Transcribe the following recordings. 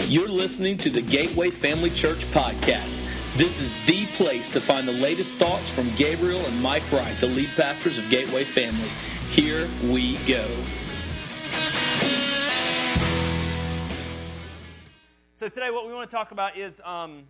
You're listening to the Gateway Family Church podcast. This is the place to find the latest thoughts from Gabriel and Mike Wright, the lead pastors of Gateway Family. Here we go. So today, what we want to talk about is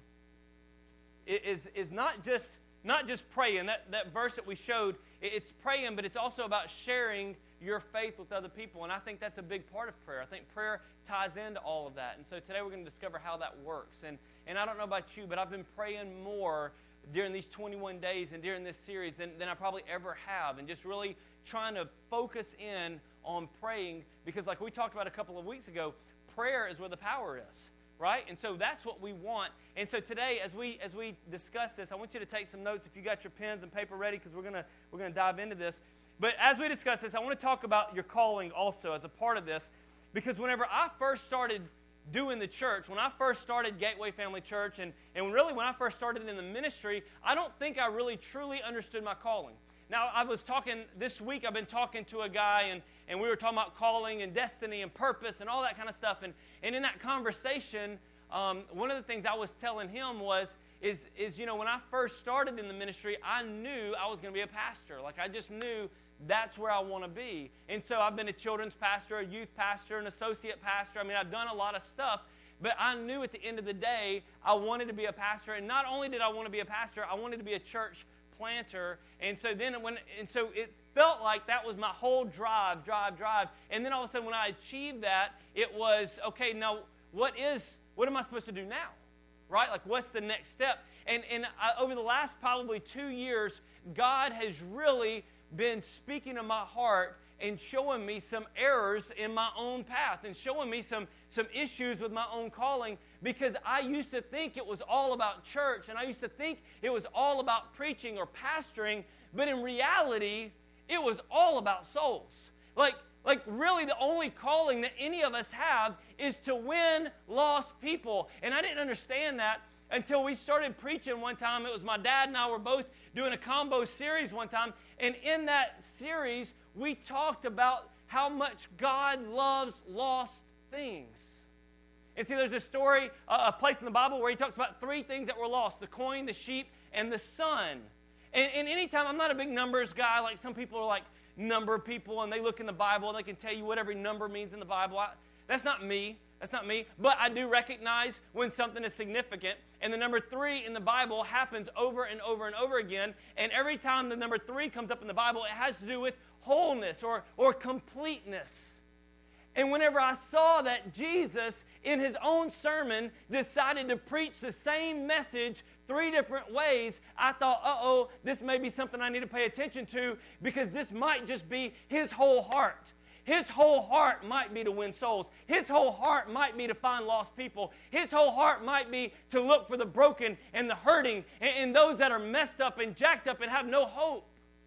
not just praying. That verse that we showed, it's praying, but it's also about sharing your faith with other people. And I think that's a big part of prayer. I think prayer ties into all of that. And so today we're going to discover how that works. And I don't know about you, but I've been praying more during these 21 days and during this series than I probably ever have. And just really trying to focus in on praying, because like we talked about a couple of weeks ago, prayer is where the power is. Right? And so that's what we want. And so today, as we discuss this, I want you to take some notes if you got your pens and paper ready, because we're gonna dive into this. But as we discuss this, I want to talk about your calling also as a part of this, because whenever I first started doing the church, when I first started Gateway Family Church, and really when I first started in the ministry, I don't think I really truly understood my calling. Now, I was talking this week, I've been talking to a guy, and we were talking about calling and destiny and purpose and all that kind of stuff. And in that conversation, one of the things I was telling him is when I first started in the ministry, I knew I was going to be a pastor. Like, I just knew that's where I want to be. And so I've been a children's pastor, a youth pastor, an associate pastor. I mean, I've done a lot of stuff. But I knew at the end of the day, I wanted to be a pastor. And not only did I want to be a pastor, I wanted to be a church planter. And so so it felt like that was my whole drive. And then all of a sudden when I achieved that, it was, okay, now what am I supposed to do now? Right? Like, what's the next step? And over the last probably 2 years, God has really been speaking to my heart and showing me some errors in my own path and showing me some issues with my own calling, because I used to think it was all about church, and I used to think it was all about preaching or pastoring, but in reality, it was all about souls. Like really the only calling that any of us have is to win lost people. And I didn't understand that until we started preaching one time. It was my dad and I were both doing a combo series one time, and in that series, we talked about how much God loves lost things. And see, there's a story, a place in the Bible where he talks about 3 things that were lost: the coin, the sheep, and the son. And anytime, I'm not a big numbers guy. Like, some people are like number people, and they look in the Bible and they can tell you what every number means in the Bible. That's not me. But I do recognize when something is significant. And the number 3 in the Bible happens over and over and over again. And every time the number 3 comes up in the Bible, it has to do with wholeness or completeness. And whenever I saw that Jesus, in his own sermon, decided to preach the same message 3 different ways, I thought, this may be something I need to pay attention to, because this might just be his whole heart. His whole heart might be to win souls. His whole heart might be to find lost people. His whole heart might be to look for the broken and the hurting and those that are messed up and jacked up and have no hope.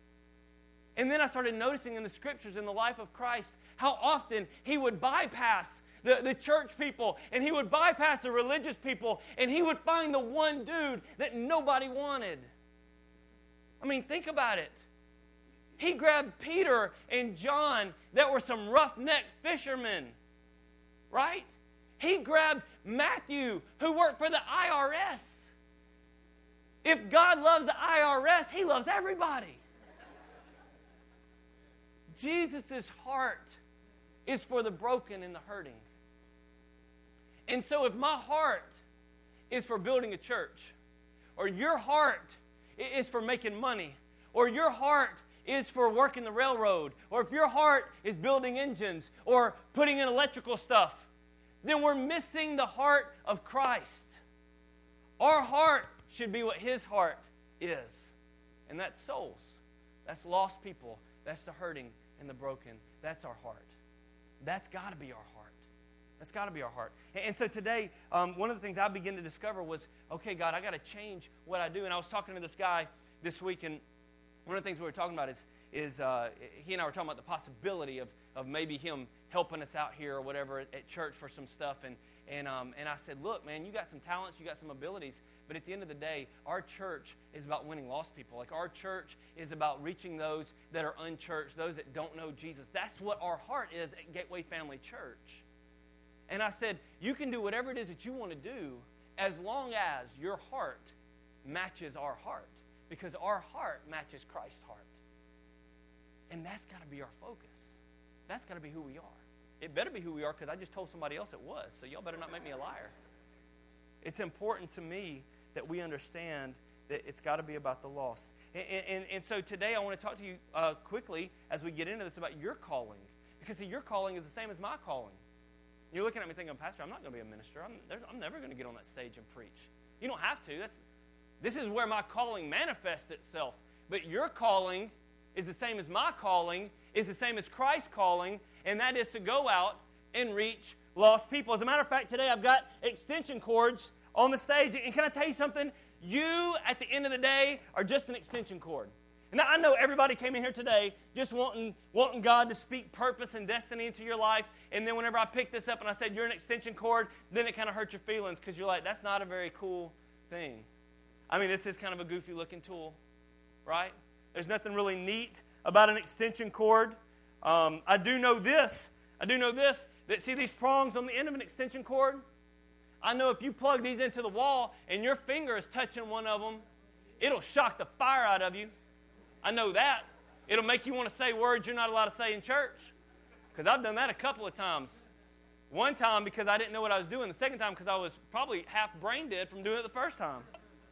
And then I started noticing in the scriptures, in the life of Christ, how often he would bypass the church people, and he would bypass the religious people, and he would find the one dude that nobody wanted. I mean, think about it. He grabbed Peter and John that were some roughneck fishermen, right? He grabbed Matthew, who worked for the IRS. If God loves the IRS, he loves everybody. Jesus' heart is for the broken and the hurting. And so if my heart is for building a church, or your heart is for making money, or your heart is for working the railroad, or if your heart is building engines or putting in electrical stuff, then we're missing the heart of Christ. Our heart should be what his heart is, and that's souls. That's lost people. That's the hurting and the broken. That's our heart. That's got to be our heart. That's got to be our heart. And so today, one of the things I began to discover was, okay, God, I got to change what I do. And I was talking to this guy this week, and one of the things we were talking about is he and I were talking about the possibility of maybe him helping us out here or whatever at church for some stuff. And I said, look, man, you got some talents, you got some abilities, but at the end of the day, our church is about winning lost people. Like, our church is about reaching those that are unchurched, those that don't know Jesus. That's what our heart is at Gateway Family Church. And I said, you can do whatever it is that you want to do as long as your heart matches our heart. Because our heart matches Christ's heart. And that's got to be our focus. That's got to be who we are. It better be who we are because I just told somebody else it was. So y'all better not make me a liar. It's important to me that we understand that it's got to be about the lost. And so today I want to talk to you quickly as we get into this about your calling. Because see, your calling is the same as my calling. You're looking at me thinking, Pastor, I'm not going to be a minister. I'm never going to get on that stage and preach. You don't have to. This is where my calling manifests itself. But your calling is the same as my calling, is the same as Christ's calling, and that is to go out and reach lost people. As a matter of fact, today I've got extension cords on the stage. And can I tell you something? You, at the end of the day, are just an extension cord. And I know everybody came in here today just wanting God to speak purpose and destiny into your life. And then whenever I picked this up and I said, you're an extension cord, then it kind of hurt your feelings because you're like, that's not a very cool thing. I mean, this is kind of a goofy-looking tool, right? There's nothing really neat about an extension cord. I do know this, that see these prongs on the end of an extension cord? I know if you plug these into the wall and your finger is touching one of them, it'll shock the fire out of you. I know that. It'll make you want to say words you're not allowed to say in church. Because I've done that a couple of times. One time because I didn't know what I was doing. The second time because I was probably half brain dead from doing it the first time.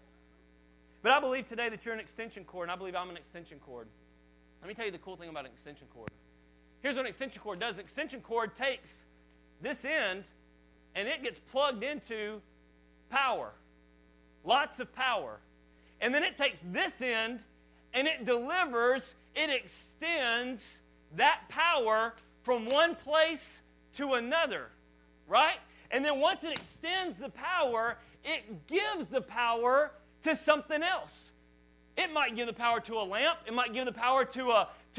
But I believe today that you're an extension cord, and I believe I'm an extension cord. Let me tell you the cool thing about an extension cord. Here's what an extension cord does. An extension cord takes this end, and it gets plugged into power. Lots of power. And then it takes this end, and it delivers, it extends that power from one place to another, right? And then once it extends the power, it gives the power to something else. It might give the power to a lamp. It might give the power to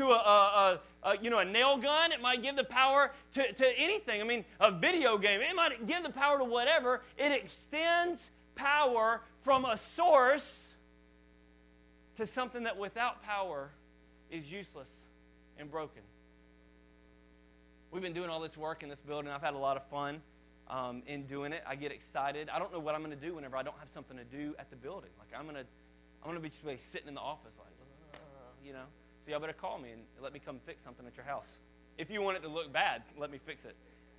a nail gun. It might give the power to anything. I mean, a video game. It might give the power to whatever. It extends power from a source to something that without power is useless and broken. We've been doing all this work in this building. I've had a lot of fun in doing it. I get excited. I don't know what I'm going to do whenever I don't have something to do at the building. Like I'm going to be just sitting in the office like, So y'all better call me and let me come fix something at your house. If you want it to look bad, let me fix it.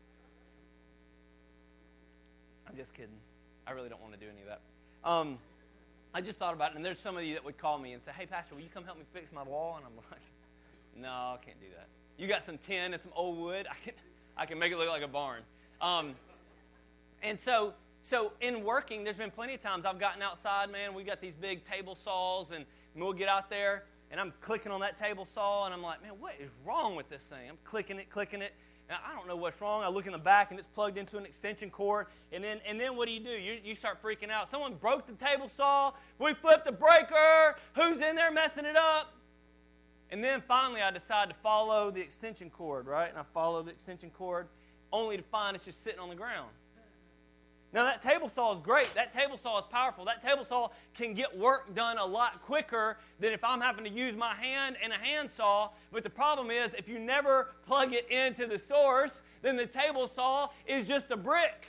I'm just kidding. I really don't want to do any of that. I just thought about it, and there's some of you that would call me and say, hey, Pastor, will you come help me fix my wall? And I'm like, no, I can't do that. You got some tin and some old wood. I can make it look like a barn. And so in working, there's been plenty of times I've gotten outside, man. We got these big table saws, and we'll get out there, and I'm clicking on that table saw, and I'm like, man, what is wrong with this thing? I'm clicking it, and I don't know what's wrong. I look in the back, and it's plugged into an extension cord, and then what do? You start freaking out. Someone broke the table saw. We flipped a breaker. Who's in there messing it up? And then finally I decide to follow the extension cord, right? And I follow the extension cord, only to find it's just sitting on the ground. Now, that table saw is great. That table saw is powerful. That table saw can get work done a lot quicker than if I'm having to use my hand and a handsaw. But the problem is, if you never plug it into the source, then the table saw is just a brick.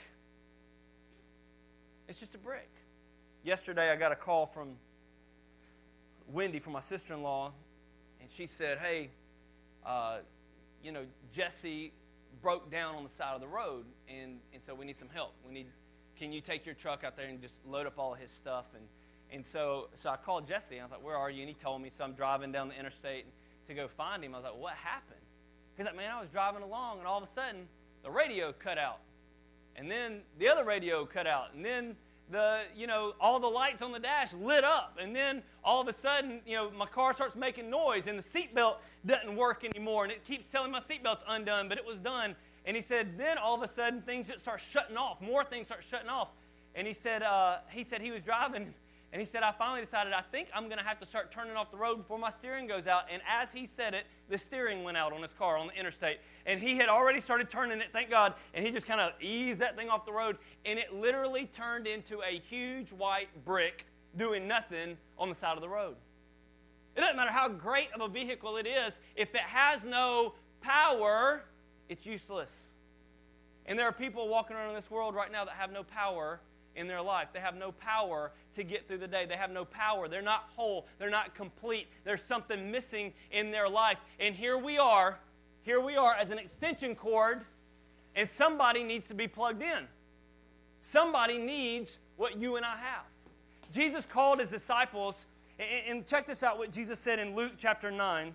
It's just a brick. Yesterday, I got a call from Wendy, from my sister-in-law, and she said, hey, Jesse broke down on the side of the road, and so we need some help. Can you take your truck out there and just load up all of his stuff? And so I called Jesse, and I was like, where are you? And he told me, so I'm driving down the interstate to go find him. I was like, what happened? He's like, man, I was driving along, and all of a sudden, the radio cut out. And then the other radio cut out. And then all the lights on the dash lit up. And then all of a sudden, my car starts making noise, and the seatbelt doesn't work anymore. And it keeps telling my seatbelt's undone, but it was done. And he said, then all of a sudden, things just start shutting off. More things start shutting off. And he said he was driving, and he said, I finally decided, I think I'm going to have to start turning off the road before my steering goes out. And as he said it, the steering went out on his car on the interstate. And he had already started turning it, thank God, and he just kind of eased that thing off the road. And it literally turned into a huge white brick doing nothing on the side of the road. It doesn't matter how great of a vehicle it is. If it has no power, it's useless. And there are people walking around in this world right now that have no power in their life. They have no power to get through the day. They have no power. They're not whole. They're not complete. There's something missing in their life. And here we are as an extension cord, and somebody needs to be plugged in. Somebody needs what you and I have. Jesus called his disciples, and check this out, what Jesus said in Luke chapter 9.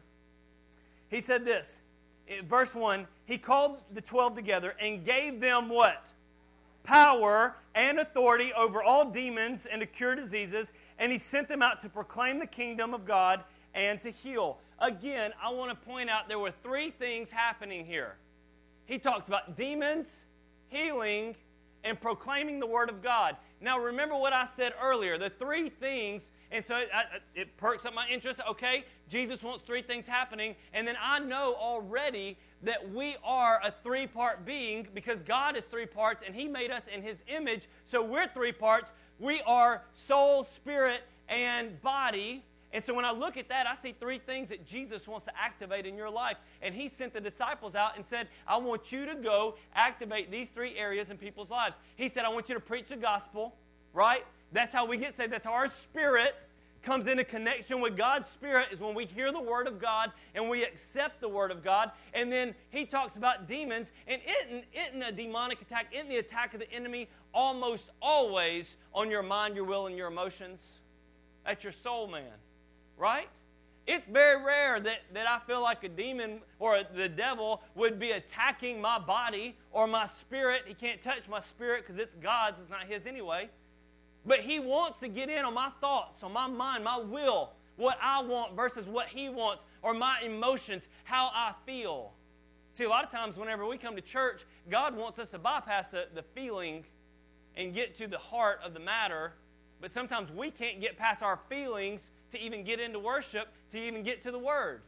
He said this, in verse 1, he called the 12 together and gave them what? Power and authority over all demons and to cure diseases, and he sent them out to proclaim the kingdom of God and to heal. Again, I want to point out there were three things happening here. He talks about demons, healing, and proclaiming the word of God. Now remember what I said earlier, the three things, and so it perks up my interest. Okay, Jesus wants three things happening, and then I know already that we are a three-part being because God is three parts, and he made us in his image, so we're three parts. We are soul, spirit, and body. And so when I look at that, I see three things that Jesus wants to activate in your life. And he sent the disciples out and said, I want you to go activate these three areas in people's lives. He said, I want you to preach the gospel, right? That's how we get saved. That's how our spirit comes into connection with God's Spirit, is when we hear the Word of God and we accept the Word of God. And then he talks about demons. And isn't a demonic attack, isn't the attack of the enemy almost always on your mind, your will, and your emotions? That's your soul, man. Right? It's very rare that I feel like a demon or the devil would be attacking my body or my spirit. He can't touch my spirit because it's God's. It's not his anyway. But he wants to get in on my thoughts, on my mind, my will, what I want versus what he wants, or my emotions, how I feel. See, a lot of times whenever we come to church, God wants us to bypass the feeling and get to the heart of the matter. But sometimes we can't get past our feelings to even get into worship, to even get to the Word.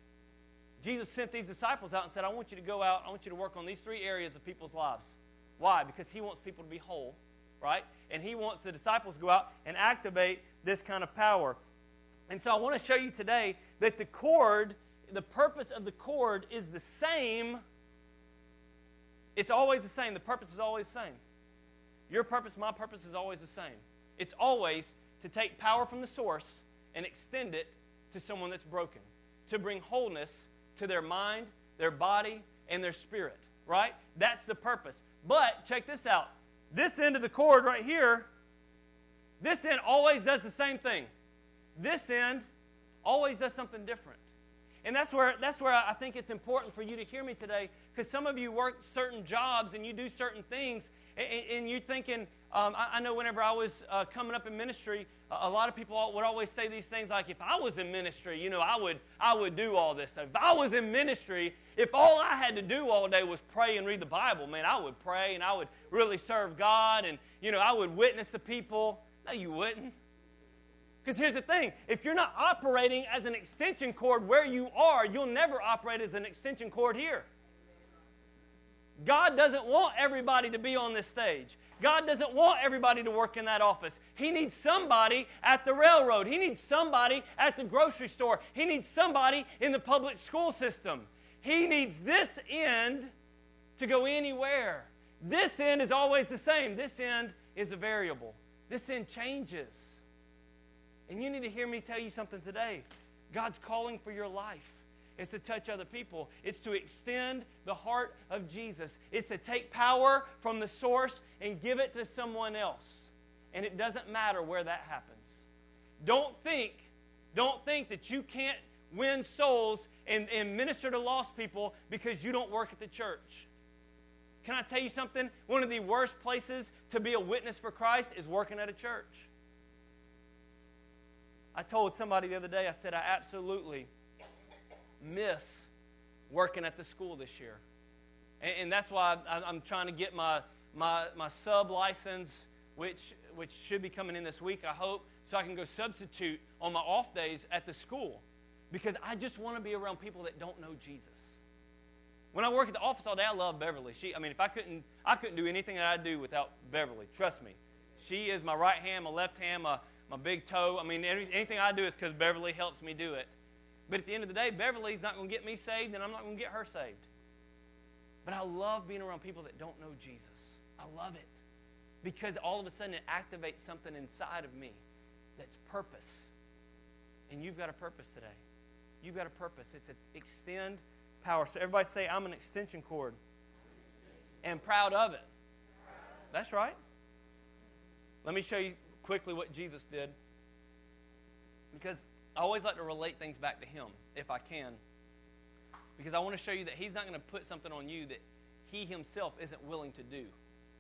Jesus sent these disciples out and said, I want you to go out, I want you to work on these three areas of people's lives. Why? Because he wants people to be whole, right? And he wants the disciples to go out and activate this kind of power. And so I want to show you today that the cord, the purpose of the cord is the same. It's always the same. The purpose is always the same. Your purpose, my purpose is always the same. It's always to take power from the source and extend it to someone that's broken, to bring wholeness to their mind, their body, and their spirit, right? That's the purpose. But check this out. This end of the cord right here, this end always does the same thing. This end always does something different. And that's where I think it's important for you to hear me today, because some of you work certain jobs and you do certain things, and you're thinking, I know whenever I was coming up in ministry, a lot of people would always say these things like, if I was in ministry, I would do all this stuff. If I was in ministry, if all I had to do all day was pray and read the Bible, man, I would pray and I would really serve God and, I would witness to people. No, you wouldn't. Because here's the thing. If you're not operating as an extension cord where you are, you'll never operate as an extension cord here. God doesn't want everybody to be on this stage. God doesn't want everybody to work in that office. He needs somebody at the railroad. He needs somebody at the grocery store. He needs somebody in the public school system. He needs this end to go anywhere. This end is always the same. This end is a variable. This end changes. And you need to hear me tell you something today. God's calling for your life. It's to touch other people. It's to extend the heart of Jesus. It's to take power from the source and give it to someone else. And it doesn't matter where that happens. Don't think that you can't win souls and minister to lost people because you don't work at the church. Can I tell you something? One of the worst places to be a witness for Christ is working at a church. I told somebody the other day, I said, I absolutely miss working at the school this year. And that's why I'm trying to get my sub license, which should be coming in this week, I hope, so I can go substitute on my off days at the school. Because I just want to be around people that don't know Jesus. When I work at the office all day, I love Beverly. If I couldn't do anything that I do without Beverly. Trust me. She is my right hand, my left hand, my big toe. Anything I do is because Beverly helps me do it. But at the end of the day, Beverly's not going to get me saved, and I'm not going to get her saved. But I love being around people that don't know Jesus. I love it. Because all of a sudden it activates something inside of me that's purpose. And you've got a purpose today. You've got a purpose. It's an extend power. So everybody say, I'm an extension cord. And proud of it. That's right. Let me show you quickly what Jesus did. Because I always like to relate things back to him, if I can. Because I want to show you that he's not going to put something on you that he himself isn't willing to do.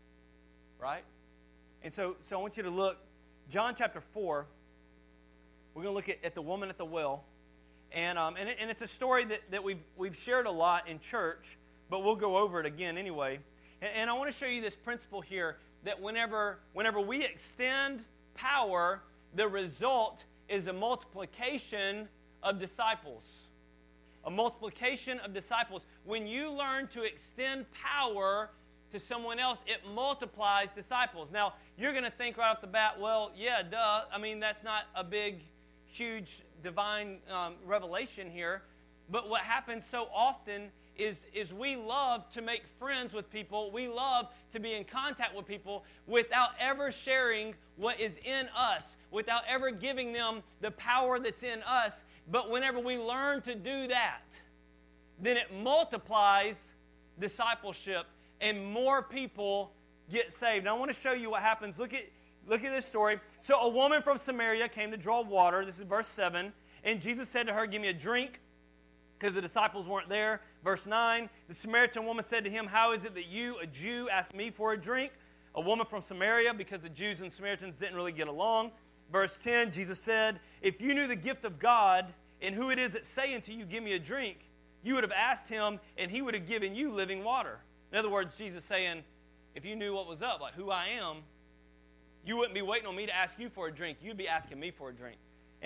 Right? And so I want you to look, John chapter 4, we're going to look at the woman at the well. And it's a story that we've shared a lot in church, but we'll go over it again anyway. And I want to show you this principle here, that whenever we extend power, the result is a multiplication of disciples. A multiplication of disciples. When you learn to extend power to someone else, it multiplies disciples. Now, you're going to think right off the bat, well, yeah, duh. I mean, that's not a big, huge divine revelation here. But what happens so often is we love to make friends with people. We love to be in contact with people without ever sharing what is in us, without ever giving them the power that's in us. But whenever we learn to do that, then it multiplies discipleship and more people get saved. Now I want to show you what happens. Look at this story. So a woman from Samaria came to draw water. This is verse 7. And Jesus said to her, give me a drink, because the disciples weren't there. Verse 9, the Samaritan woman said to him, how is it that you, a Jew, ask me for a drink? A woman from Samaria, because the Jews and Samaritans didn't really get along. Verse 10, Jesus said, if you knew the gift of God and who it is that's saying to you, give me a drink, you would have asked him and he would have given you living water. In other words, Jesus saying, if you knew what was up, like who I am, you wouldn't be waiting on me to ask you for a drink. You'd be asking me for a drink.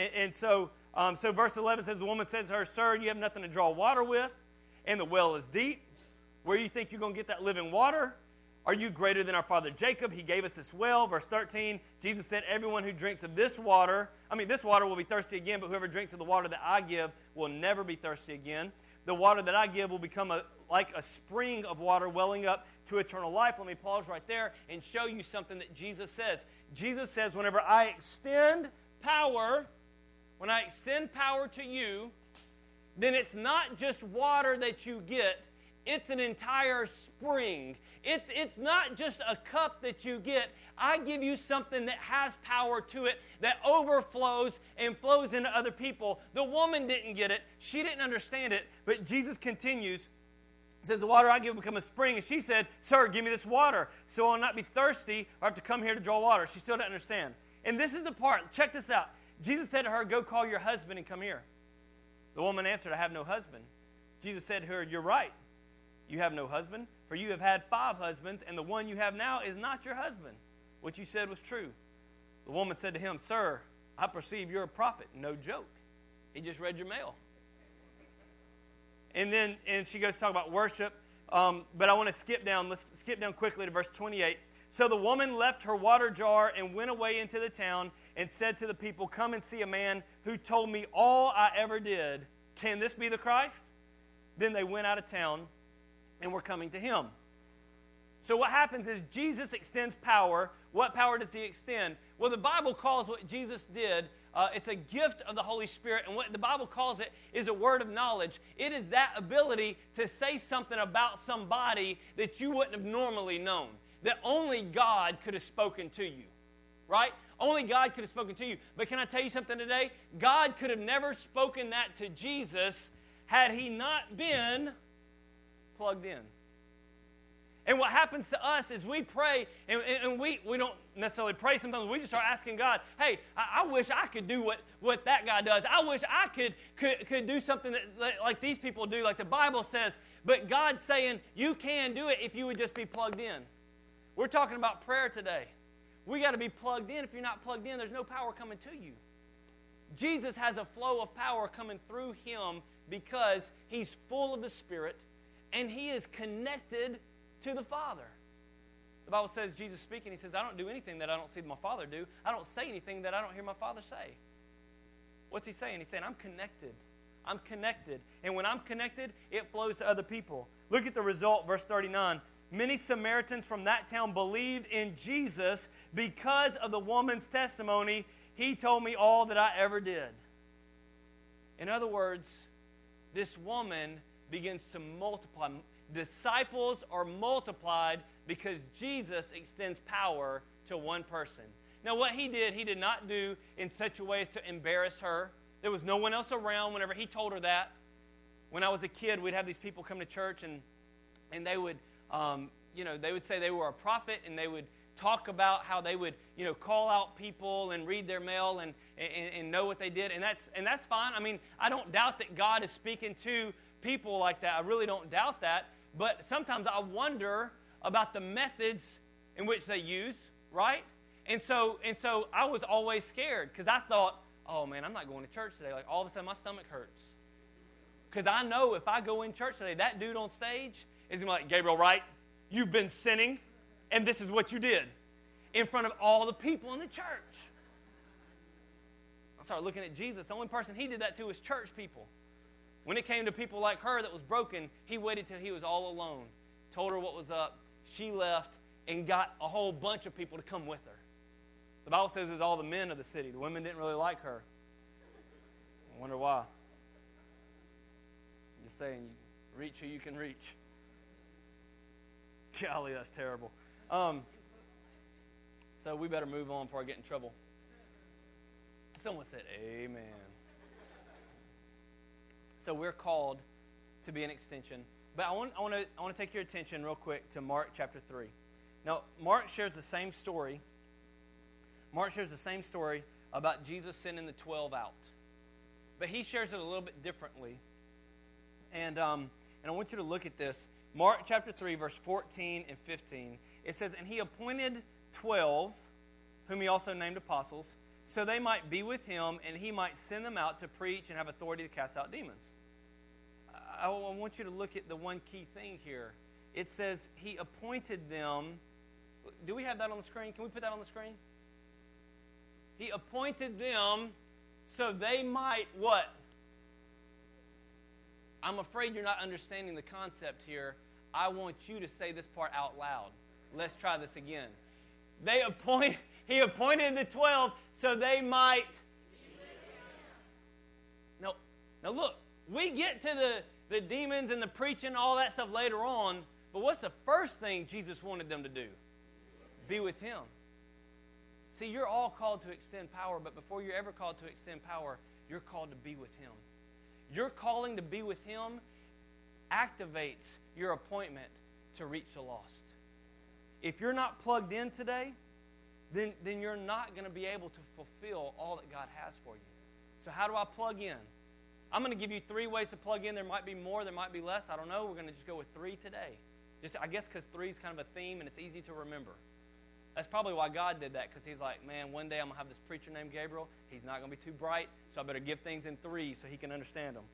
So verse 11 says, the woman says to her, sir, you have nothing to draw water with, and the well is deep. Where do you think you're going to get that living water? Are you greater than our father Jacob? He gave us this well. Verse 13, Jesus said, everyone who drinks of this water will be thirsty again, but whoever drinks of the water that I give will never be thirsty again. The water that I give will become like a spring of water welling up to eternal life. Let me pause right there and show you something that Jesus says. Jesus says, whenever I extend power to you, then it's not just water that you get, it's an entire spring. It's not just a cup that you get. I give you something that has power to it, that overflows and flows into other people. The woman didn't get it. She didn't understand it. But Jesus continues. He says, the water I give will become a spring. And she said, sir, give me this water so I'll not be thirsty or have to come here to draw water. She still didn't understand. And this is the part. Check this out. Jesus said to her, go call your husband and come here. The woman answered, I have no husband. Jesus said to her, you're right. You have no husband, for you have had 5 husbands, and the one you have now is not your husband. What you said was true. The woman said to him, sir, I perceive you're a prophet. No joke. He just read your mail. And she goes to talk about worship, but I want to skip down. Let's skip down quickly to verse 28. So the woman left her water jar and went away into the town and said to the people, come and see a man who told me all I ever did. Can this be the Christ? Then they went out of town and were coming to him. So what happens is Jesus extends power. What power does he extend? Well, the Bible calls what Jesus did, it's a gift of the Holy Spirit. And what the Bible calls it is a word of knowledge. It is that ability to say something about somebody that you wouldn't have normally known, that only God could have spoken to you, right? Only God could have spoken to you. But can I tell you something today? God could have never spoken that to Jesus had he not been plugged in. And what happens to us is we pray, and we don't necessarily pray. Sometimes we just start asking God, hey, I wish I could do what that guy does. I wish I could do something that like these people do, like the Bible says. But God's saying, you can do it if you would just be plugged in. We're talking about prayer today. We got to be plugged in. If you're not plugged in, there's no power coming to you. Jesus has a flow of power coming through him because he's full of the Spirit and he is connected to the Father. The Bible says, Jesus speaking, he says, I don't do anything that I don't see my Father do. I don't say anything that I don't hear my Father say. What's he saying? He's saying, I'm connected. I'm connected. And when I'm connected, it flows to other people. Look at the result, verse 39. Many Samaritans from that town believed in Jesus because of the woman's testimony. He told me all that I ever did. In other words, this woman begins to multiply. Disciples are multiplied because Jesus extends power to one person. Now, what he did not do in such a way as to embarrass her. There was no one else around whenever he told her that. When I was a kid, we'd have these people come to church, and they would, they would say they were a prophet, and they would talk about how they would, call out people and read their mail and know what they did, and that's fine. I mean, I don't doubt that God is speaking to people like that. I really don't doubt that. But sometimes I wonder about the methods in which they use, right? And so I was always scared because I thought, oh man, I'm not going to church today. Like all of a sudden my stomach hurts. Because I know if I go in church today, that dude on stage is going to be like, Gabriel Wright, you've been sinning, and this is what you did in front of all the people in the church. I started looking at Jesus. The only person he did that to was church people. When it came to people like her that was broken, he waited till he was all alone, told her what was up. She left and got a whole bunch of people to come with her. The Bible says it was all the men of the city. The women didn't really like her. I wonder why. Just saying, you reach who you can reach. Golly, that's terrible. So we better move on before I get in trouble. Someone said, amen. So we're called to be an extension. But I want to take your attention real quick to Mark chapter 3. Now, Mark shares the same story. Mark shares the same story about Jesus sending the 12 out. But he shares it a little bit differently. And I want you to look at this. Mark chapter 3, verse 14 and 15. It says, and he appointed 12, whom he also named apostles, so they might be with him, and he might send them out to preach and have authority to cast out demons. I want you to look at the one key thing here. It says he appointed them. Do we have that on the screen? Can we put that on the screen? He appointed them so they might what? I'm afraid you're not understanding the concept here. I want you to say this part out loud. Let's try this again. He appointed the 12 so they might. Now look, we get to the demons and the preaching, all that stuff later on, but what's the first thing Jesus wanted them to do? Be with him. See, you're all called to extend power, but before you're ever called to extend power, you're called to be with him. Your calling to be with him activates your appointment to reach the lost. If you're not plugged in today, then you're not going to be able to fulfill all that God has for you. So how do I plug in? I'm going to give you 3 ways to plug in. There might be more, there might be less. I don't know. We're going to just go with 3 today. I guess because 3 is kind of a theme and it's easy to remember. That's probably why God did that, because he's like, man, one day I'm going to have this preacher named Gabriel. He's not going to be too bright, so I better give things in 3 so he can understand them.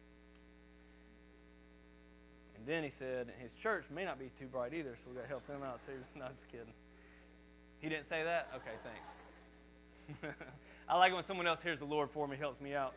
And then he said, his church may not be too bright either, so we've got to help them out too. No, just kidding. He didn't say that? Okay, thanks. I like it when someone else hears the Lord for me, helps me out.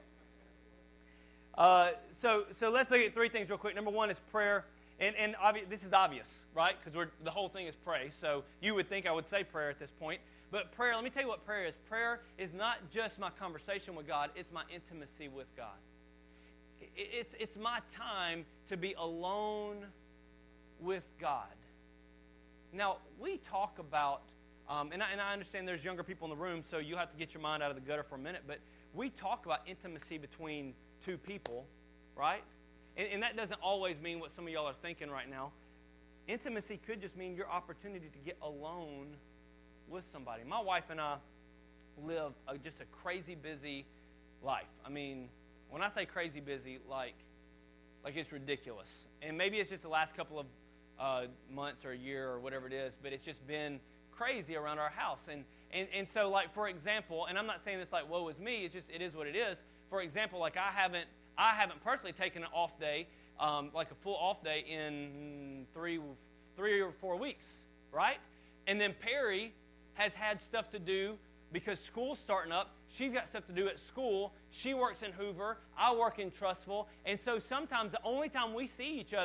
So let's look at 3 things real quick. Number 1 is prayer. And this is obvious, right? Because the whole thing is pray. So you would think I would say prayer at this point. But prayer, let me tell you what prayer is. Prayer is not just my conversation with God. It's my intimacy with God. It's my time to be alone with God. Now, we talk about, and I understand there's younger people in the room, so you have to get your mind out of the gutter for a minute. But we talk about intimacy between 2 people, right? And that doesn't always mean what some of y'all are thinking right now. Intimacy could just mean your opportunity to get alone with somebody. My wife and I live just a crazy busy life. I mean, when I say crazy busy, like it's ridiculous. And maybe it's just the last couple of months or a year or whatever it is, but it's just been crazy around our house. And so, like, for example, and I'm not saying this like, woe is me, it is what it is. For example, like I haven't personally taken an off day, like a full off day in three or 4 weeks, right? And then Perry has had stuff to do because school's starting up. She's got stuff to do at school. She works in Hoover. I work in Trussville. And so sometimes the only time we see each other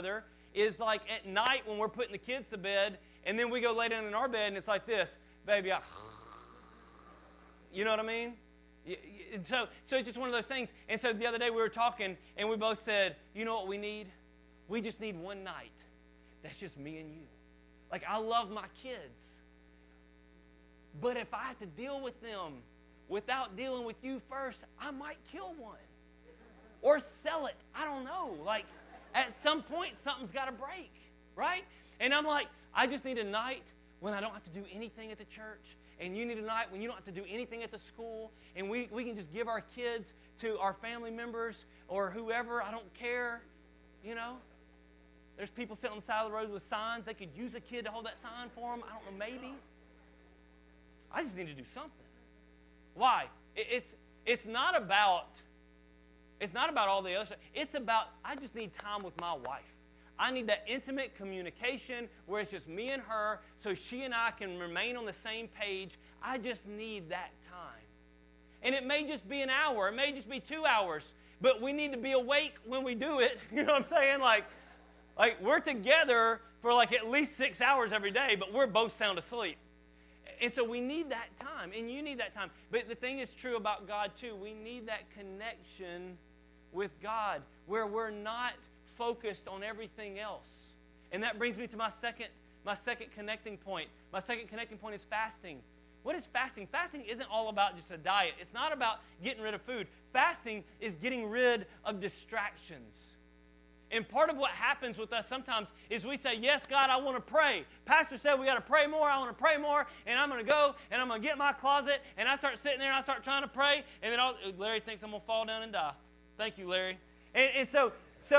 is like at night when we're putting the kids to bed, and then we go lay down in our bed, and it's like this, baby, you know what I mean? So it's just one of those things. And so the other day we were talking, and we both said, you know what we need? We just need one night. That's just me and you. Like, I love my kids. But if I have to deal with them without dealing with you first, I might kill one. Or sell it. I don't know. Like, at some point, something's got to break, right? And I'm like, I just need a night when I don't have to do anything at the church. And you need a night when you don't have to do anything at the school. And we can just give our kids to our family members or whoever. I don't care, you know. There's people sitting on the side of the road with signs. They could use a kid to hold that sign for them. I don't know, maybe. I just need to do something. Why? It's not about all the other stuff. It's about, I just need time with my wife. I need that intimate communication where it's just me and her so she and I can remain on the same page. I just need that time. And it may just be an hour. It may just be 2 hours. But we need to be awake when we do it. You know what I'm saying? Like we're together for like at least 6 hours every day, but we're both sound asleep. And so we need that time, and you need that time. But the thing is true about God too. We need that connection with God where we're not focused on everything else. And that brings me to my second connecting point. My second connecting point is fasting. What is fasting? Fasting isn't all about just a diet. It's not about getting rid of food. Fasting is getting rid of distractions. And part of what happens with us sometimes is we say, yes, God, I want to pray. Pastor said we got to pray more. I want to pray more. And I'm going to go and I'm going to get in my closet. And I start sitting there and I start trying to pray. And then Larry thinks I'm going to fall down and die. Thank you, Larry. And so,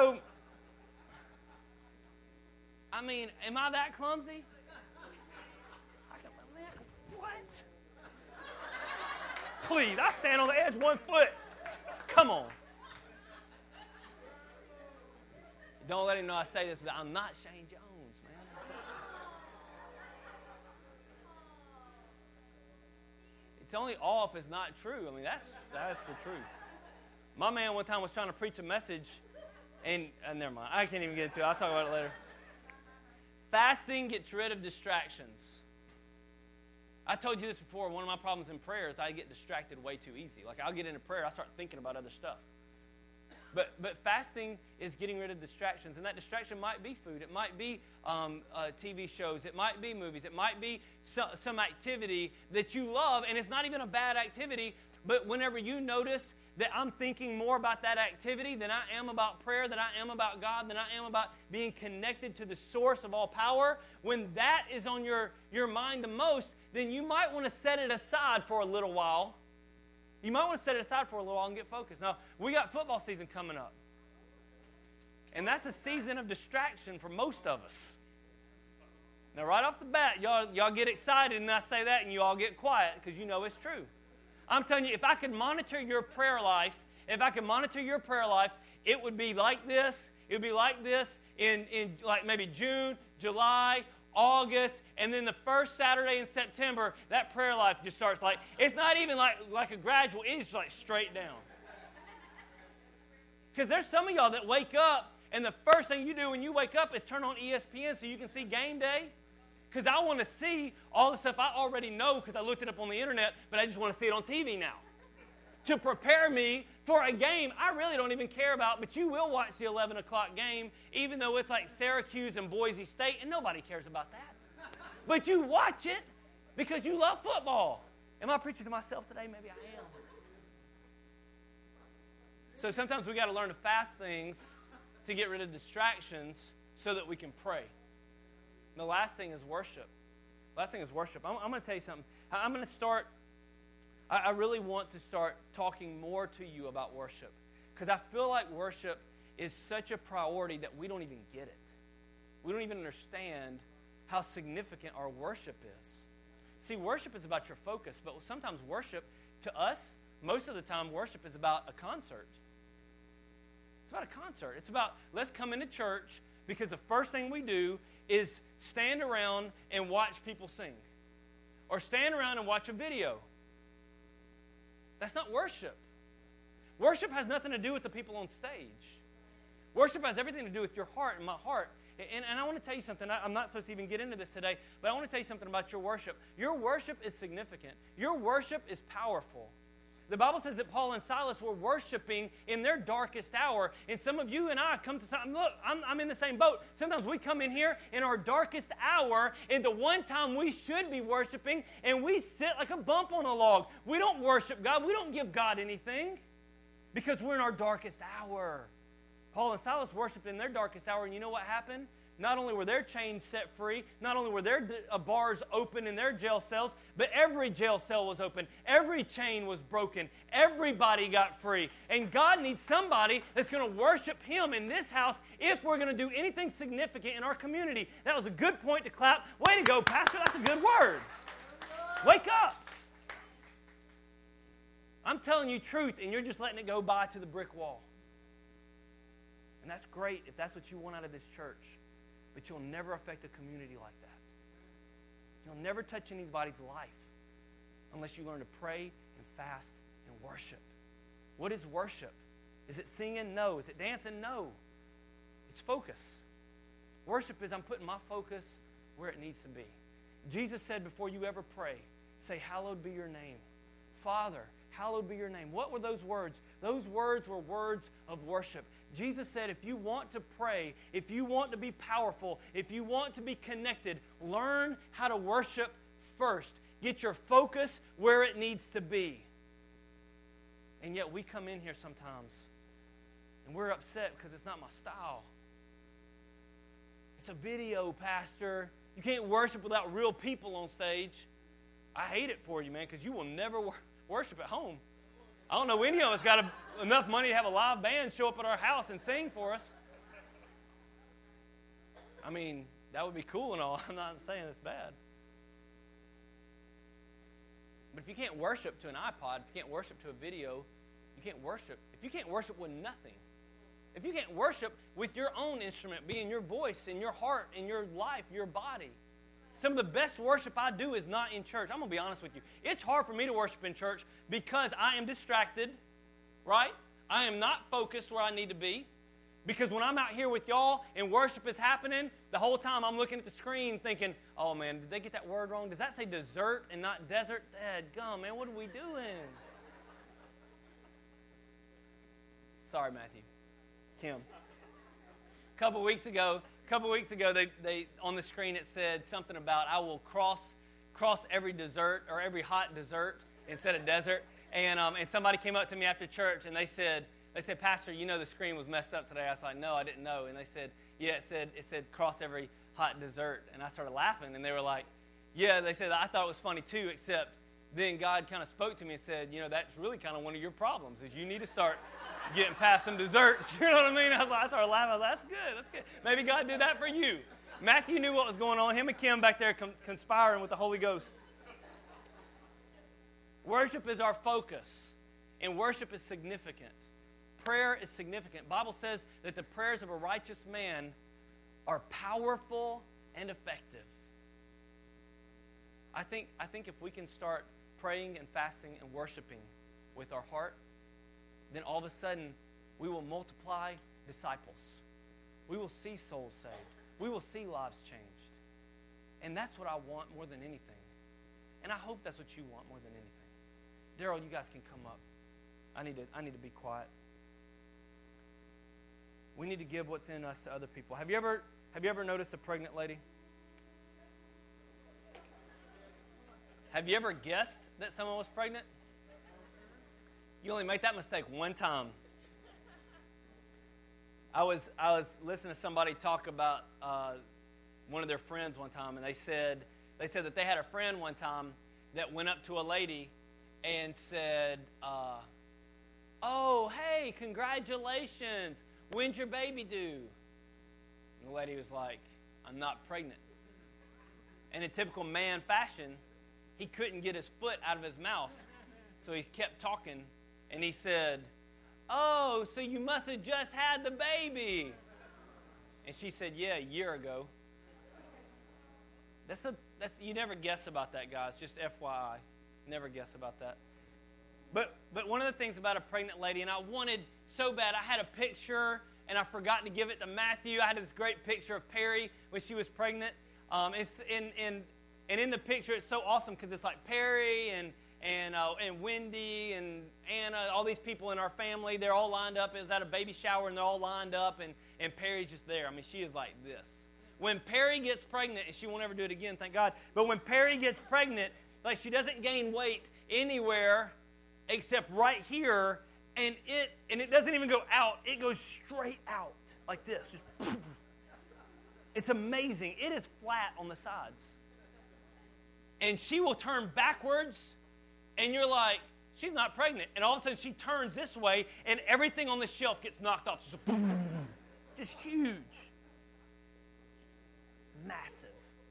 I mean, am I that clumsy? What? Please, I stand on the edge 1 foot. Come on. Don't let him know I say this, but I'm not Shane Jones, man. It's only off is not true. I mean, that's the truth. My man one time was trying to preach a message, and never mind. I can't even get into it. I'll talk about it later. Fasting gets rid of distractions. I told you this before. One of my problems in prayer is I get distracted way too easy. Like, I'll get into prayer, I start thinking about other stuff. But fasting is getting rid of distractions, and that distraction might be food. It might be TV shows. It might be movies. It might be some activity that you love, and it's not even a bad activity, but whenever you notice that I'm thinking more about that activity than I am about prayer, than I am about God, than I am about being connected to the source of all power, when that is on your mind the most, then you might want to set it aside for a little while. You might want to set it aside for a little while and get focused. Now, we got football season coming up. And that's a season of distraction for most of us. Now, right off the bat, y'all get excited and I say that and you all get quiet because you know it's true. I'm telling you, if I could monitor your prayer life, it would be like this. It would be like this in like maybe June, July, August, and then the first Saturday in September, that prayer life just starts like, it's not even like a gradual, it's just like straight down. Because there's some of y'all that wake up, and the first thing you do when you wake up is turn on ESPN so you can see game day. Because I want to see all the stuff I already know because I looked it up on the internet, but I just want to see it on TV now. To prepare me for a game I really don't even care about, but you will watch the 11 o'clock game, even though it's like Syracuse and Boise State, and nobody cares about that. But you watch it because you love football. Am I preaching to myself today? Maybe I am. So sometimes we got to learn to fast things to get rid of distractions so that we can pray. And the last thing is worship. I'm going to tell you something. I'm going to start... I really want to start talking more to you about worship because I feel like worship is such a priority that we don't even get it. We don't even understand how significant our worship is. See, worship is about your focus, but sometimes worship, to us, most of the time, worship is about a concert. It's about a concert. It's about, let's come into church because the first thing we do is stand around and watch people sing or stand around and watch a video. That's not worship. Worship has nothing to do with the people on stage. Worship has everything to do with your heart and my heart. And I want to tell you something. I'm not supposed to even get into this today, but I want to tell you something about your worship. Your worship is significant. Your worship is powerful. The Bible says that Paul and Silas were worshiping in their darkest hour. And some of you and I come to something. Look, I'm in the same boat. Sometimes we come in here in our darkest hour, and the one time we should be worshiping, and we sit like a bump on a log. We don't worship God. We don't give God anything because we're in our darkest hour. Paul and Silas worshiped in their darkest hour, and you know what happened? Not only were their chains set free, not only were their bars open in their jail cells, but every jail cell was open. Every chain was broken. Everybody got free. And God needs somebody that's going to worship Him in this house if we're going to do anything significant in our community. That was a good point to clap. Way to go, Pastor. That's a good word. Wake up. I'm telling you truth, and you're just letting it go by to the brick wall. And that's great if that's what you want out of this church. But you'll never affect a community like that. You'll never touch anybody's life unless you learn to pray and fast and worship. What is worship? Is it singing? No. Is it dancing? No. It's focus. Worship is I'm putting my focus where it needs to be. Jesus said before you ever pray, say, hallowed be your name. Father, hallowed be your name. What were those words? Those words were words of worship. Jesus said, if you want to pray, if you want to be powerful, if you want to be connected, learn how to worship first. Get your focus where it needs to be. And yet we come in here sometimes and we're upset because it's not my style. It's a video, Pastor. You can't worship without real people on stage. I hate it for you, man, because you will never worship at home. I don't know any of us got enough money to have a live band show up at our house and sing for us. I mean, that would be cool and all. I'm not saying it's bad. But if you can't worship to an iPod, if you can't worship to a video, you can't worship. If you can't worship with nothing, if you can't worship with your own instrument, being your voice and your heart and your life, your body. Some of the best worship I do is not in church. I'm going to be honest with you. It's hard for me to worship in church because I am distracted, right? I am not focused where I need to be. Because when I'm out here with y'all and worship is happening, the whole time I'm looking at the screen thinking, oh, man, did they get that word wrong? Does that say dessert and not desert? Dadgum, man, what are we doing? Sorry, Matthew. Tim. A couple weeks ago, they on the screen it said something about I will cross every dessert or every hot dessert instead of desert. And somebody came up to me after church and they said, Pastor, you know the screen was messed up today. I was like, no, I didn't know. And they said, yeah, it said cross every hot dessert. And I started laughing and they were like, yeah, they said, I thought it was funny too, except then God kind of spoke to me and said, you know, that's really kind of one of your problems is you need to start getting past some desserts. You know what I mean? I started laughing. I was like, that's good. Maybe God did that for you. Matthew knew what was going on. Him and Kim back there conspiring with the Holy Ghost. Worship is our focus, and worship is significant. Prayer is significant. The Bible says that the prayers of a righteous man are powerful and effective. I think if we can start praying and fasting and worshiping with our heart, then all of a sudden we will multiply disciples. We will see souls saved. We will see lives changed. And that's what I want more than anything. And I hope that's what you want more than anything. Daryl, you guys can come up. I need to be quiet. We need to give what's in us to other people. Have you ever noticed a pregnant lady? Have you ever guessed that someone was pregnant? You only make that mistake one time. I was listening to somebody talk about one of their friends one time, and they said that they had a friend one time that went up to a lady and said, oh, hey, congratulations. When's your baby due? And the lady was like, I'm not pregnant. And in typical man fashion, he couldn't get his foot out of his mouth. So he kept talking, and he said, oh, so you must have just had the baby. And she said, yeah, a year ago. You never guess about that, guys. Just FYI. Never guess about that. But one of the things about a pregnant lady, and I wanted so bad, I had a picture and I forgot to give it to Matthew. I had this great picture of Perry when she was pregnant. It's in the picture, it's so awesome because it's like Perry and Wendy and Anna, all these people in our family, they're all lined up. It was at a baby shower, and they're all lined up, and Perry's just there. I mean, she is like this. When Perry gets pregnant, and she won't ever do it again, thank God, but when Perry gets pregnant, like she doesn't gain weight anywhere except right here, and it doesn't even go out. It goes straight out like this. Just poof. It's amazing. It is flat on the sides. And she will turn backwards, and you're like, she's not pregnant. And all of a sudden, she turns this way, and everything on the shelf gets knocked off. Just huge. Massive.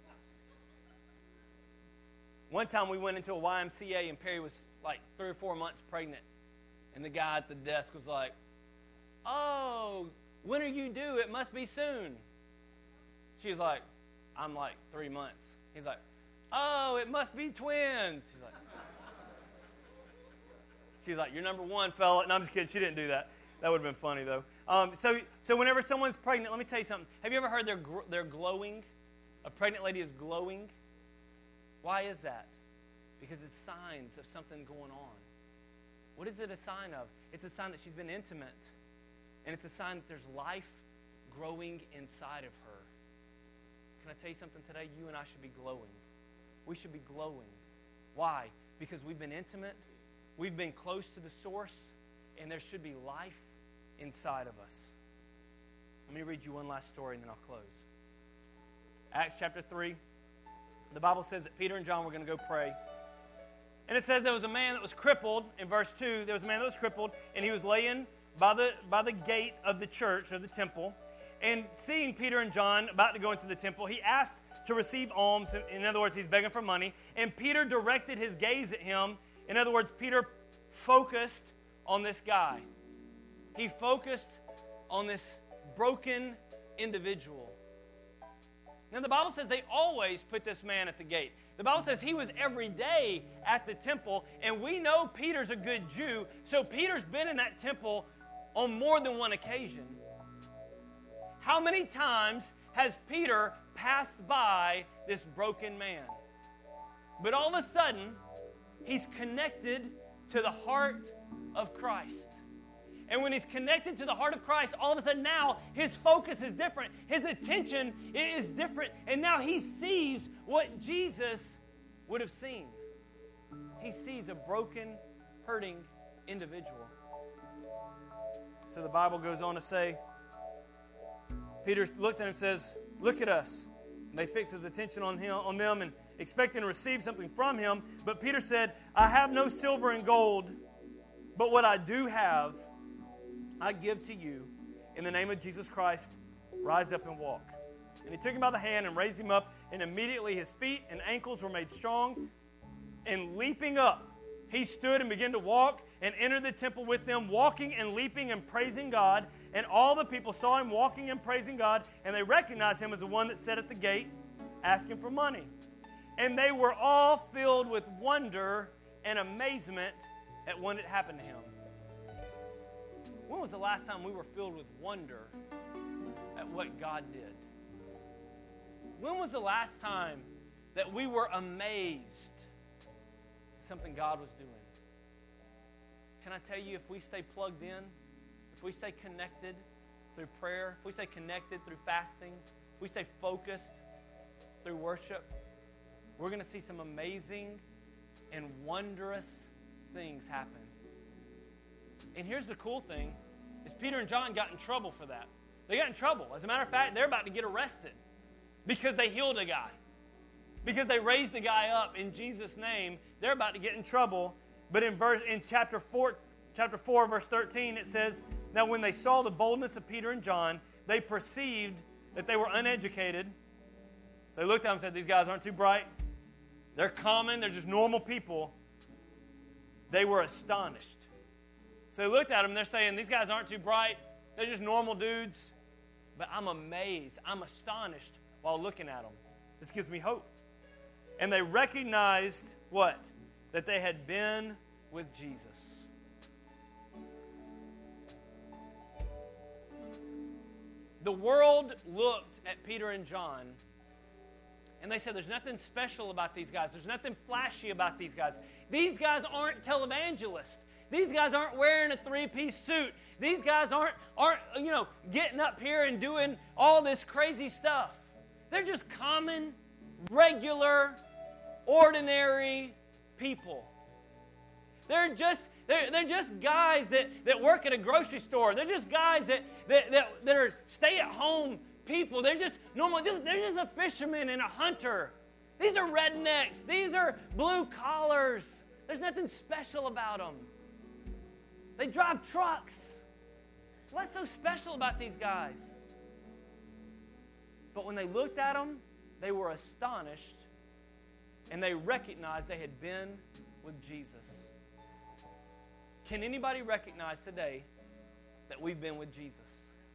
One time we went into a YMCA, and Perry was like 3 or 4 months pregnant. And the guy at the desk was like, "Oh, when are you due? It must be soon." She was like, "I'm like 3 months." He's like, "Oh, it must be twins." She's like, "You're number one, fella." No, I'm just kidding. She didn't do that. That would have been funny, though. So whenever someone's pregnant, let me tell you something. Have you ever heard they're glowing? A pregnant lady is glowing. Why is that? Because it's signs of something going on. What is it a sign of? It's a sign that she's been intimate. And it's a sign that there's life growing inside of her. Can I tell you something today? You and I should be glowing. We should be glowing. Why? Because we've been intimate. We've been close to the source. And there should be life inside of us. Let me read you one last story and then I'll close. Acts chapter 3. The Bible says that Peter and John were going to go pray. And it says there was a man that was crippled. In verse 2, there was a man that was crippled, and he was laying by the gate of the church or the temple. And seeing Peter and John about to go into the temple, he asked to receive alms. In other words, he's begging for money. And Peter directed his gaze at him. In other words, Peter focused on this guy. He focused on this broken individual. Now, the Bible says they always put this man at the gate. The Bible says he was every day at the temple, and we know Peter's a good Jew, so Peter's been in that temple on more than one occasion. How many times has Peter passed by this broken man? But all of a sudden, he's connected to the heart of Christ. And when he's connected to the heart of Christ, all of a sudden now his focus is different. His attention is different. And now he sees what Jesus would have seen. He sees a broken, hurting individual. So the Bible goes on to say, Peter looks at him and says, "Look at us." And they fix his attention on them and expecting to receive something from him. But Peter said, "I have no silver and gold, but what I do have, I give to you. In the name of Jesus Christ, rise up and walk." And he took him by the hand and raised him up, and immediately his feet and ankles were made strong. And leaping up, he stood and began to walk and entered the temple with them, walking and leaping and praising God. And all the people saw him walking and praising God, and they recognized him as the one that sat at the gate asking for money. And they were all filled with wonder and amazement at what had happened to him. When was the last time we were filled with wonder at what God did? When was the last time that we were amazed at something God was doing? Can I tell you, if we stay plugged in, if we stay connected through prayer, if we stay connected through fasting, if we stay focused through worship, we're going to see some amazing and wondrous things happen. And here's the cool thing, is Peter and John got in trouble for that. They got in trouble. As a matter of fact, they're about to get arrested because they healed a guy. Because they raised the guy up in Jesus' name, they're about to get in trouble. But in chapter 4, verse 13, it says, "Now when they saw the boldness of Peter and John, they perceived that they were uneducated." So they looked at them and said, "These guys aren't too bright. They're common. They're just normal people." They were astonished. So they looked at them, and they're saying, "These guys aren't too bright. They're just normal dudes." But I'm amazed. I'm astonished while looking at them. This gives me hope. And they recognized what? That they had been with Jesus. The world looked at Peter and John, and they said, there's nothing special about these guys. There's nothing flashy about these guys. These guys aren't televangelists. These guys aren't wearing a three-piece suit. These guys aren't getting up here and doing all this crazy stuff. They're just common, regular, ordinary people. They're just guys that work at a grocery store. They're just guys that are stay-at-home people. They're just normal. They're just a fisherman and a hunter. These are rednecks. These are blue collars. There's nothing special about them. They drive trucks. What's so special about these guys? But when they looked at them, they were astonished, and they recognized they had been with Jesus. Can anybody recognize today that we've been with Jesus?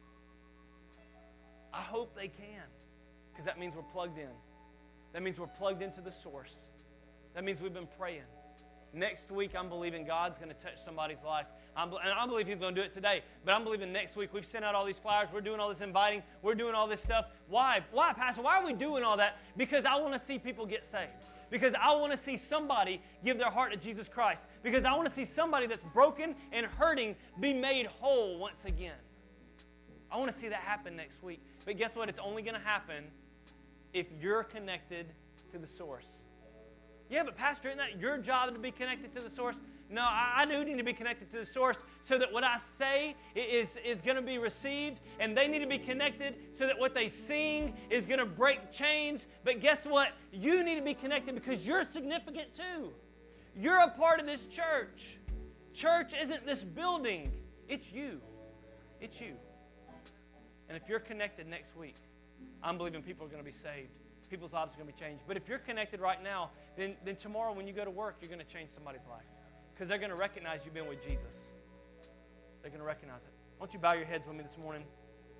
I hope they can, because that means we're plugged in. That means we're plugged into the source. That means we've been praying. Next week, I'm believing God's going to touch somebody's life. And I believe He's going to do it today. But I'm believing next week, we've sent out all these flyers. We're doing all this inviting. We're doing all this stuff. Why? Why, Pastor? Why are we doing all that? Because I want to see people get saved. Because I want to see somebody give their heart to Jesus Christ. Because I want to see somebody that's broken and hurting be made whole once again. I want to see that happen next week. But guess what? It's only going to happen if you're connected to the source. Yeah, but Pastor, isn't that your job to be connected to the source? No, I do need to be connected to the source so that what I say is going to be received, and they need to be connected so that what they sing is going to break chains. But guess what? You need to be connected because you're significant too. You're a part of this church. Church isn't this building. It's you. It's you. And if you're connected next week, I'm believing people are going to be saved. People's lives are going to be changed. But if you're connected right now, then tomorrow when you go to work, you're going to change somebody's life. Because they're going to recognize you've been with Jesus. They're going to recognize it. Why don't you bow your heads with me this morning?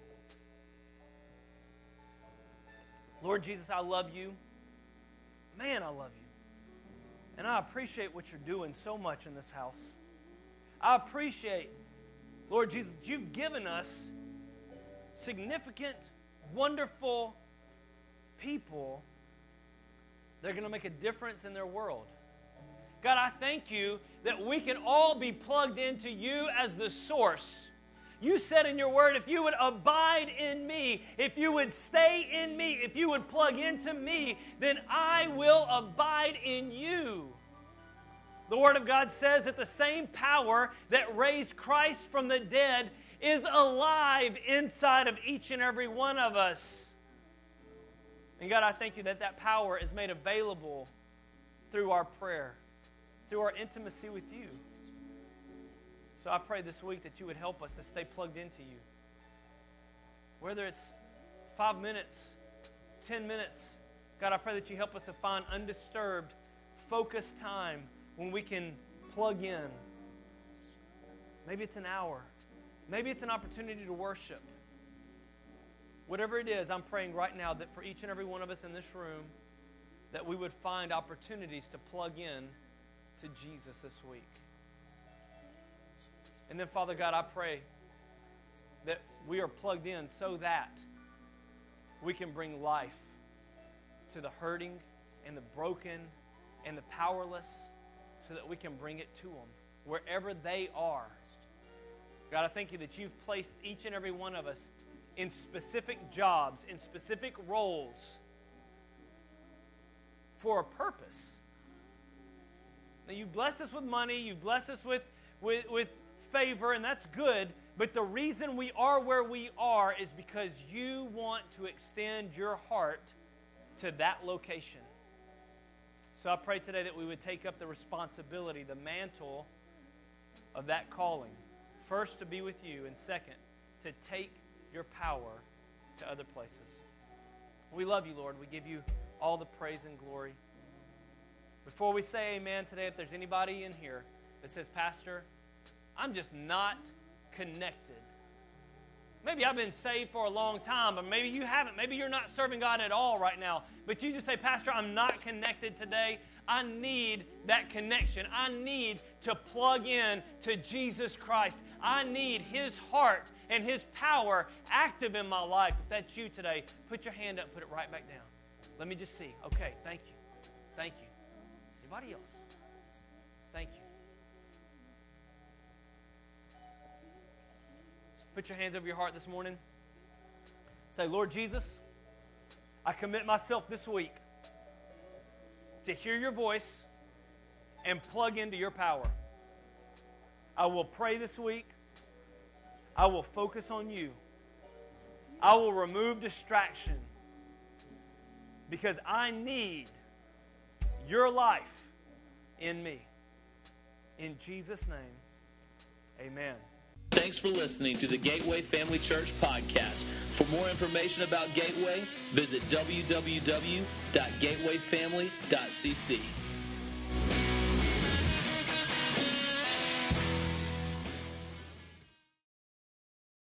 Lord Jesus, I love you. Man, I love you. And I appreciate what you're doing so much in this house. I appreciate, Lord Jesus, you've given us significant, wonderful people that are going to make a difference in their world. God, I thank you that we can all be plugged into you as the source. You said in your word, if you would abide in me, if you would stay in me, if you would plug into me, then I will abide in you. The word of God says that the same power that raised Christ from the dead is alive inside of each and every one of us. And God, I thank you that that power is made available through our prayer, through our intimacy with you. So I pray this week that you would help us to stay plugged into you. Whether it's 5 minutes, 10 minutes, God, I pray that you help us to find undisturbed, focused time when we can plug in. Maybe it's an hour. Maybe it's an opportunity to worship. Whatever it is, I'm praying right now that for each and every one of us in this room, that we would find opportunities to plug in to Jesus this week. And then, Father God, I pray that we are plugged in so that we can bring life to the hurting and the broken and the powerless, so that we can bring it to them wherever they are. God, I thank you that you've placed each and every one of us in specific jobs, in specific roles for a purpose. Now, you've blessed us with money, you've blessed us with favor, and that's good, but the reason we are where we are is because you want to extend your heart to that location. So I pray today that we would take up the responsibility, the mantle of that calling. First, to be with you, and second, to take your power to other places. We love you, Lord. We give you all the praise and glory. Before we say amen today, if there's anybody in here that says, Pastor, I'm just not connected. Maybe I've been saved for a long time, but maybe you haven't. Maybe you're not serving God at all right now. But you just say, Pastor, I'm not connected today. I need that connection. I need to plug in to Jesus Christ. I need His heart and His power active in my life. If that's you today, put your hand up, put it right back down. Let me just see. Okay, thank you. Thank you. Anybody else? Thank you. Put your hands over your heart this morning. Say, Lord Jesus, I commit myself this week to hear your voice and plug into your power. I will pray this week. I will focus on you. I will remove distraction because I need your life in me. In Jesus' name, amen. Thanks for listening to the Gateway Family Church podcast. For more information about Gateway, visit www.gatewayfamily.cc.